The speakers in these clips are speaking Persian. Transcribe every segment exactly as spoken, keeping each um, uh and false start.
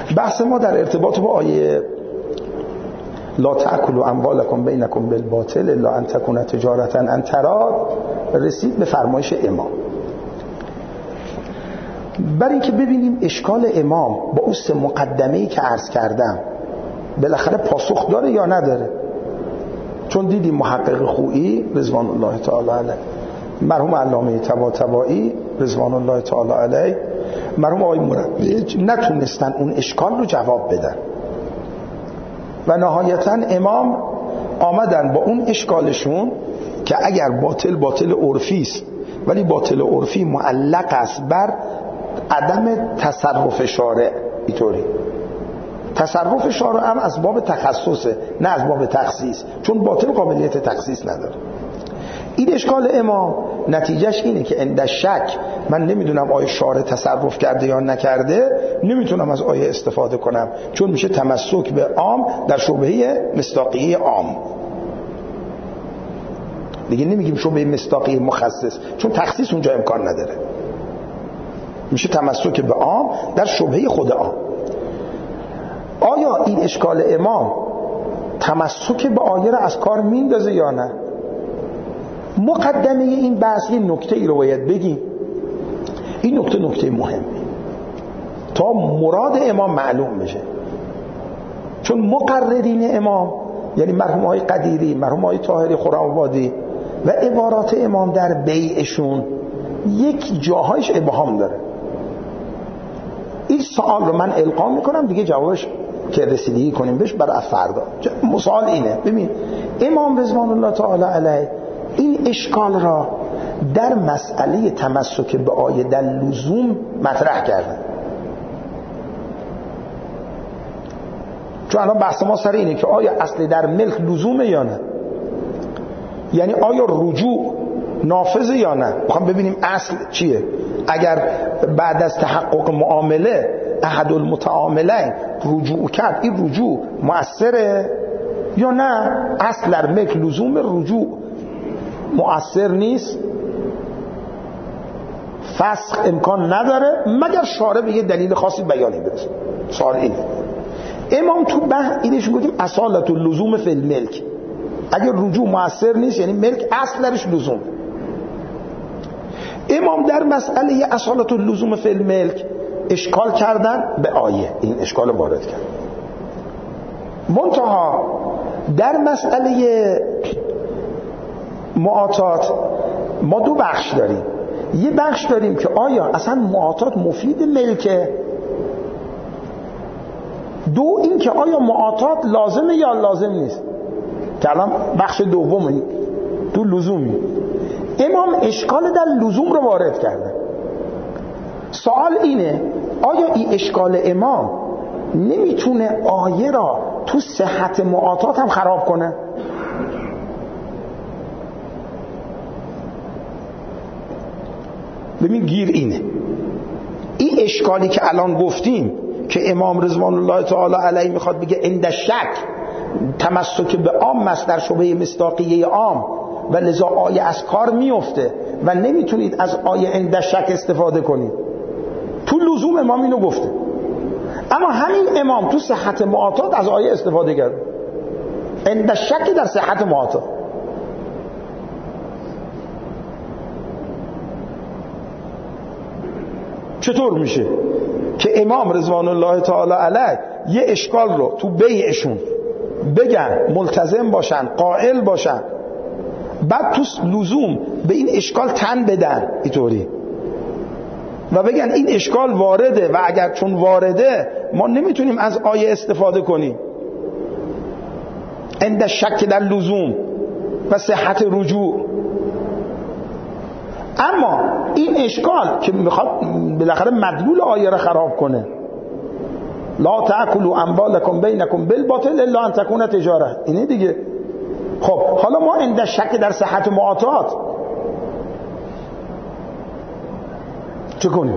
بحث ما در ارتباط با آیه لا تأکلوا اموالکم بینکم بالباطل الا ان تکون تجارتا عن تراض رسید به فرمایش امام. برای اینکه ببینیم اشکال امام با اون سه مقدمه‌ای که عرض کردم بالاخره پاسخ داره یا نداره. چون دیدیم محقق خویی رضوان الله تعالی علیه، مرحوم علامه طباطبایی رضوان الله تعالی علیه، مرحوم آقای مربیج نتونستن اون اشکال رو جواب بدن و نهایتاً امام آمدن با اون اشکالشون که اگر باطل باطل عرفی است ولی باطل عرفی معلق است بر عدم تصرف شارع، اینطوری تصرف شارع هم از باب تخصصه نه از باب تخصیص، چون باطل قابلیت تخصیص نداره. این اشکال امام نتیجهش اینه که عند شک من نمیدونم آیه شارع تصرف کرده یا نکرده، نمیتونم از آیه استفاده کنم، چون میشه تمسک به عام در شبهه مصداقیه عام. دیگه نمیگیم شبهه مصداقیه مخصص، چون تخصیص اونجا امکان نداره، میشه تمسک به عام در شبهه خود عام. آیا این اشکال امام تمسک به آیه را از کار میندازه یا نه؟ مقدمه این بحث یه نکته ای رو باید بگیم. این نکته نکته مهمه تا مراد امام معلوم بشه، چون مقررین امام یعنی مرحوم های قدیری، مرحوم های طاهری خرم‌آبادی و عبارات امام در بیعشون یک جاهایش ابهام داره. این سوال رو من القا میکنم دیگه، جوابش که رسیدگی کنیم بهش برای فردا. سوال اینه، ببین امام رضوان الله تعالی علیه این اشکال را در مسئله تمسک به آیه در لزوم مطرح کردن. چون الان بحث ما سر اینه که آیا اصل در ملک لزومه یا نه، یعنی آیا رجوع نافذه یا نه. میخوام ببینیم اصل چیه. اگر بعد از تحقق معامله احد المتعاملین رجوع کرد، این رجوع مؤثره یا نه؟ اصل در ملک لزوم رجوع مؤثر نیست، فسخ امکان نداره مگر شارع به یه دلیل خاصی بیانی برسه. سوال اینه. امام تو به اینش گفتیم اصالت اللزوم فی الملک، اگر رجوع مؤثر نیست یعنی ملک اصل درش لزوم. امام در مسئله اصالت اللزوم فی الملک اشکال کردن به آیه، این اشکال وارد کرد. منتها در مسئله معاطات ما دو بخش داریم. یه بخش داریم که آیا اصلا معاطات مفید ملکه، دو این که آیا معاطات لازمه یا لازم نیست، که الان بخش دومی تو لزومی. امام اشکال در لزوم رو وارد کرده. سوال اینه آیا این اشکال امام نمیتونه آیه را تو صحت معاطات هم خراب کنه؟ ببین گیر اینه، این اشکالی که الان گفتیم که امام رضوان الله تعالی علیه میخواد بگه عند شک تمسک به عام است در شبهه مصداقیه عام و لذا آیه از کار میفته و نمیتونید از آیه عند شک استفاده کنید، تو لزوم امام اینو گفته. اما همین امام تو صحت معاطات از آیه استفاده کرد، عند شک در صحت معاطات. چطور میشه که امام رضوان الله تعالی علیه یه اشکال رو تو بیعشون بگن ملتزم باشن، قائل باشن، بعد تو لزوم به این اشکال تن بدن اینطوری و بگن این اشکال وارده و اگر چون وارده ما نمیتونیم از آیه استفاده کنیم عند شک در لزوم و صحت رجوع. اما این اشکال که میخواد بالاخره مدلول آیه را خراب کنه، لا تأکلوا اموالکم بینکم بالباطل الا ان تکون تجاره، اینه دیگه. خب حالا ما عند شک در صحت معاطات چه کنیم؟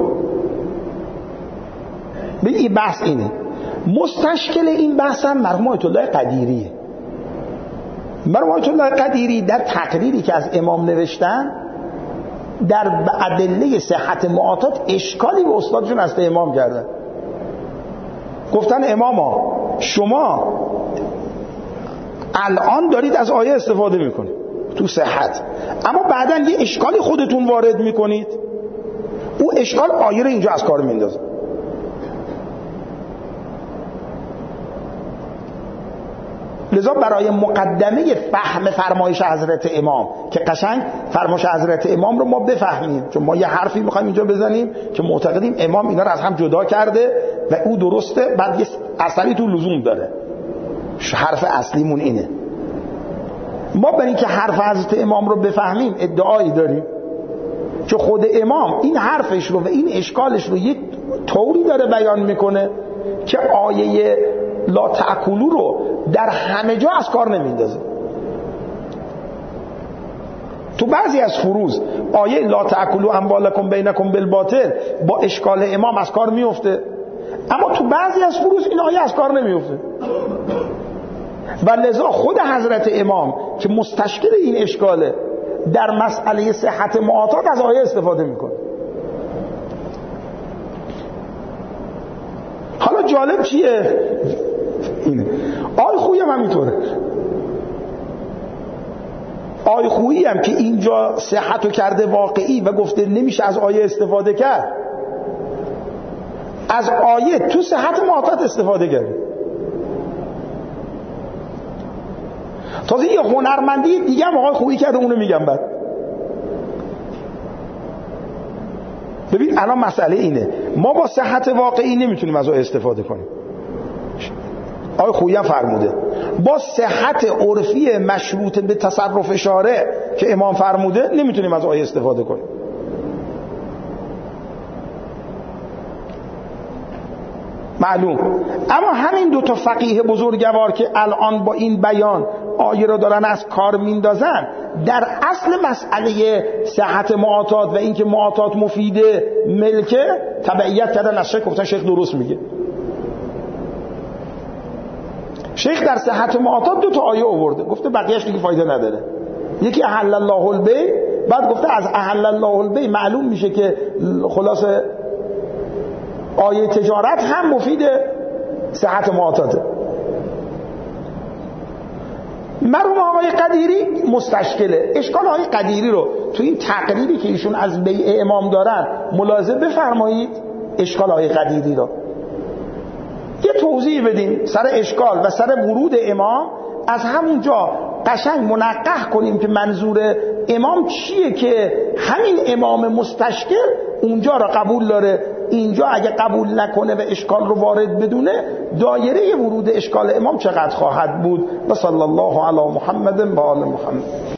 ببین این بحث اینه، مستشکل این بحث هم مرحوم آیت الله قدیریه. مرحوم آیت الله قدیری در تقریری که از امام نوشتن در ادله صحت معاطات اشکالی به استادشون از امام کردن. گفتن اماما شما الان دارید از آیه استفاده میکنید تو صحت، اما بعداً یه اشکالی خودتون وارد میکنید، او اشکال آیه رو اینجا از کار میندازه. لذا برای مقدمه فهم فرمایش حضرت امام که قشنگ فرمایش حضرت امام رو ما بفهمیم، چون ما یه حرفی میخوایم اینجا بزنیم که معتقدیم امام اینا رو از هم جدا کرده و او درسته، بعد یه اصلی تو لزوم داره. حرف اصلیمون اینه. ما برای اینکه حرف حضرت امام رو بفهمیم ادعایی داریم که خود امام این حرفش رو و این اشکالش رو یک طوری داره بیان میکنه که آیه لا تأکلوا رو در همه جا از کار نمیندازه. تو بعضی از فروض آیه لا تأکلوا اموالکم بینکم بالباطل با اشکال امام از کار میفته، اما تو بعضی از فروض این آیه از کار نمیفته و لذا خود حضرت امام که مستشکل این اشکاله در مسئله صحت معاطات از آیه استفاده میکنه. حالا جالب چیه؟ اینه آی خویی هم همینطوره. آی خویی هم که اینجا صحتو کرده واقعی و گفته نمیشه از آیه استفاده کرد، از آیه تو صحت معاطات استفاده کرده. تازه یه هنرمندی دیگه هم آقای خویی کرده، اونو میگم بعد. ببین الان مسئله اینه، ما با صحت واقعی نمیتونیم از آیه استفاده کنیم. آقای خویی هم فرموده با صحت عرفی مشروط به تصرف شارع که امام فرموده نمیتونیم از آیه استفاده کنیم. معلوم. اما همین دو تا فقیه بزرگوار که الان با این بیان آیه رو دارن از کار میندازن، در اصل مسئله صحت معاطات و اینکه معاطات مفیده ملکه تبعیت کردن از شیخ، گفتن شیخ درست میگه. شیخ در صحت معاطات دو تا آیه آورده، گفته بقیه‌اش دیگه فایده نداره. یکی احل الله البیع، بعد گفته از احل الله البیع معلوم میشه که خلاصه آیه تجارت هم مفید صحت معاطاته. مرحوم آقای قدیری مستشکله. اشکال آقای قدیری رو تو این تقریری که ایشون از بیع امام دارن ملاحظه بفرمایید. اشکال آقای قدیری رو یه توضیح بدیم سر اشکال و سر ورود امام، از همونجا قشنگ منقح کنیم که منظور امام چیه که همین امام مستشکل اونجا را قبول داره، اینجا اگه قبول نکنه و اشکال رو وارد بدونه دایره ورود اشکال امام چقدر خواهد بود. و صلی الله علی محمد و آل محمد.